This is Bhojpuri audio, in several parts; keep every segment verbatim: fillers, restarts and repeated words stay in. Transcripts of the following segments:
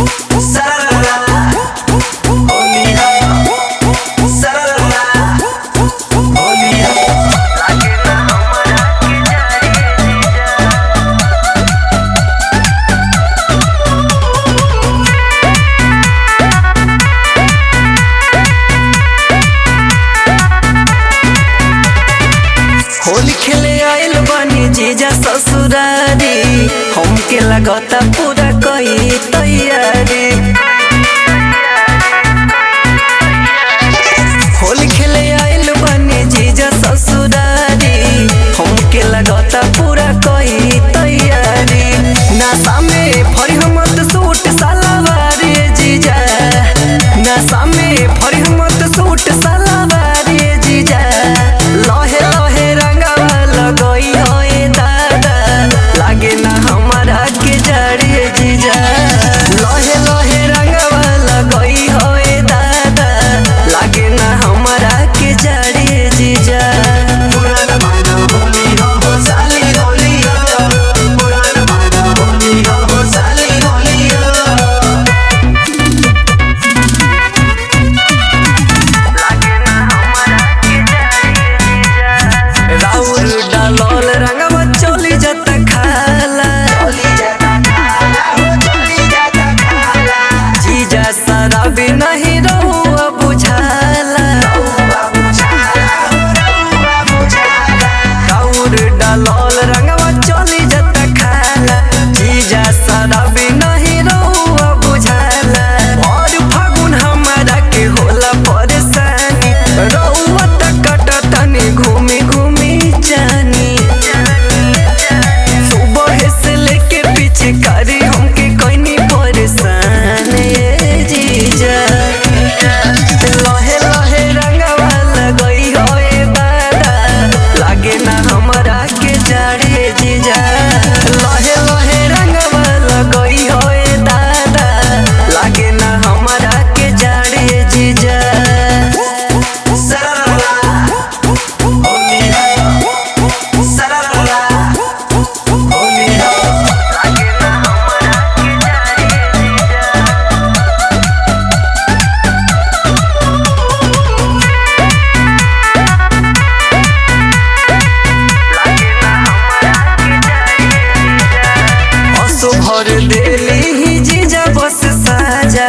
होली खेले आइल बनी जीजा ससुरारी, हमके लगता पूरा कई तैयारी। होली खेले आइल बनी जीजा ससुरारी, हमके लगता पूरा कई तैयारी। नशा में फरी हमत सूट सलवार जीजा, नशा में फरी हमत सूट सलवार जीजा। लहे लहे रंगवा लगई होए दादा, लागे ना हमारा के जड़िए जीजा। लहे लहे रंगवा लगई होए दादा, लागे ना हमारा के जड़िए जीजा। राउर डालोल रंगवा चोली जत खाला, जीजा सारा भी नहीं रहुआ बुझाला। राउर डालोल रंगवा चोली जत खाला, जीजा सारा भी नहीं रहुआ बुझाला। और फागुन हमारा के होला परेशानी, रहुआ तक कटतनी घूमी घूमी जानी। सुबह से लेके पीछे करी हमके कोई नहीं परेशान ये जीजा। लहे लहे रंगवा लगई होए बादा, लागे ना हमारा के जड़िए जीजा। लहे लहे रंगवा लगई होए दादा, लागे ना हमारा के जड़िए जीजा। भर देली ही जीजा बस साजा,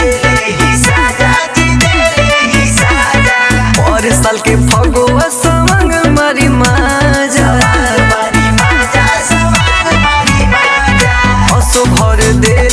और साल के फगुआ सवंग मारी माजा। असो भर दे